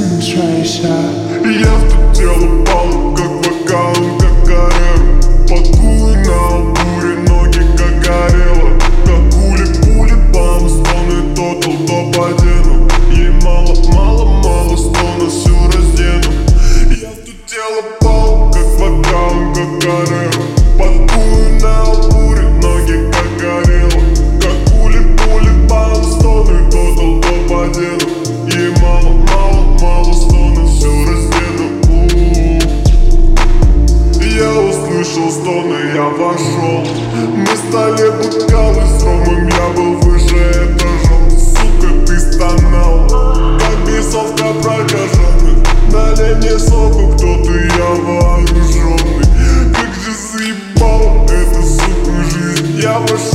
concentration. Я в то тело пал, как вокалом, как Карен. Пакую на буре, ноги как горело. Как пули, бам, стоны, тотал, топ-1. Ей мало, стона всю раздену. Я в то тело пал, как вокалом, как Карен. Пакую на буре, ноги как горело. Как пули, бам, стоны, тотал, топ-1. Ей мало, стона всю раздену. Я услышал стоны, я вошел. Мы стали бокалы с ромом, я был выше этажом. Сука, ты стонал, как бейсовка прокаженных. Налей мне соку, кто ты, я вооруженный. Как же заебал эта, сука, жизнь. Я вошел